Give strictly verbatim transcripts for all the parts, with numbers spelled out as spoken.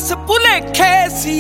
बस भुलेखे सी।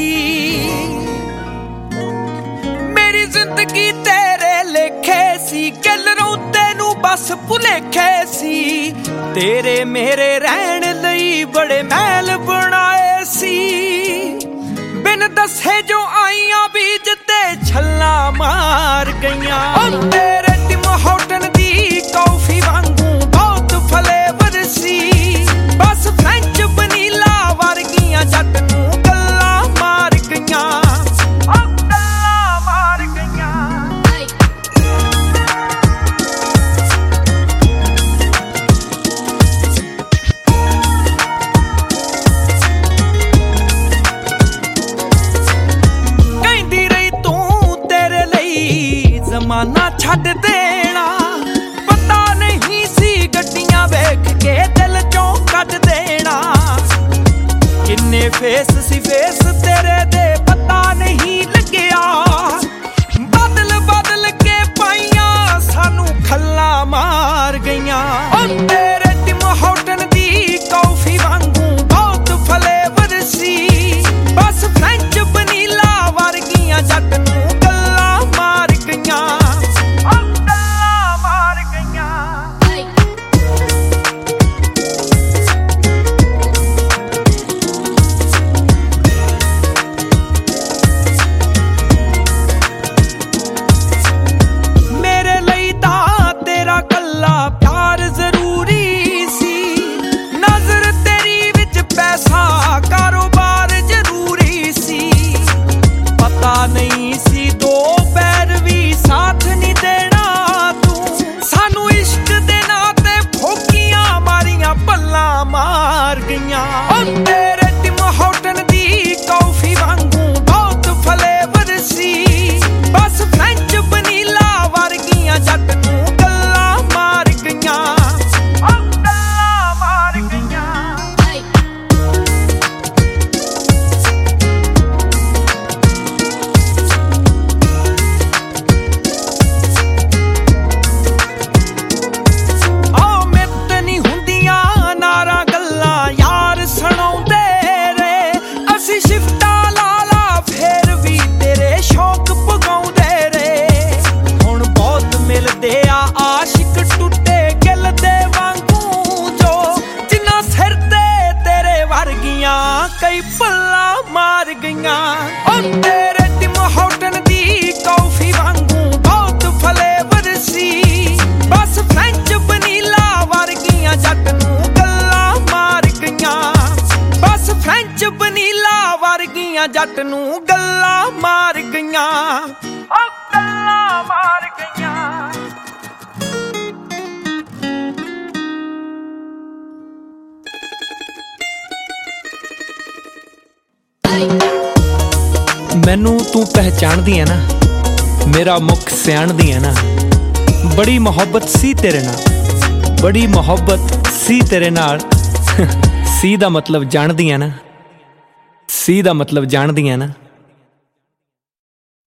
मेरी जिंदगी तेरे लेखे सी, गैलरों तेनू बस भुलेखे सी। तेरे मेरे रहन लई बड़े महल बनाए सी। बिन दसे जो आईयां बीज ते छल्ला मार गईयां। ओ तेरे टिम हॉटन दी कॉफी वांगू बहुत फ्लेवर सी। बस फ्रेंच वनीला वर्गियां जट नू गल्ला मार गईयां। ओ गल्ला मार गईयां। कहंदी रही तू तेरे लई जमाना छड्ड देना। पता नहीं सी गड्डियां वेख के दिल चों कट देना। किन्ने फेस सी फेस तेरे दे पता नहीं लग्या। बदल बदल के पाइयां सानू खल्ला मार गईयां। ओ तेरे टिम हॉटन दी कॉफी वांगू बहुत फ्लेवर सी। बस फ्रेंच वनीला वर्गियां जट नू गल्ला मार गईयां। ओ गल्ला मार गईयां। मेरे लई तां तेरा कल्ला प्यार जरूरी सी। नजर तेरी विच पैसा कारोबार जरूरी सी। पता नहीं सी दो पैर भी साथ नहीं देना तू। सानू इश्क दे नाते फोकियां मारियां पल्ला मार गईयां। ओ तेरे टिम हॉटन दी कॉफी वांगू बहुत फ्लेवर सी। बस फ्रेंच वनीला वर्गियां जट नू गल्ला मार गईयां। ओ गल्ला मार गईयां। ओ मित नहीं हुंदियां नारा गल्लां यार सुणाउंदे रे। असी शिफ्टा ला ला फेर भी तेरे शौक पुगाउंदे रे। हुण बहुत मिलदे आ आशिक टुटे गिल दे वांगू जो। जिन्ना सिर ते तेरे वर्गियां कई पल्ला मार गईयां। ओ तेरे टिम हॉटन दी कॉफी वांगू बहुत फ्लेवर सी। बस फ्रेंच वनीला वर्गियां जट नू गल्ला मार गईयां। बस फ्रेंच वनीला वर्गियां जट नू गल्ला मार गईयां। ओ गल्ला मार गईयां। मैनू तू पहचानदी है ना, मेरा मुख सियाणदी है ना। बड़ी मोहब्बत सी तेरे नाल, बड़ी मोहब्बत सी तेरे नाल। सी दा मतलब जानदी है ना, सी दा मतलब जानदी है ना।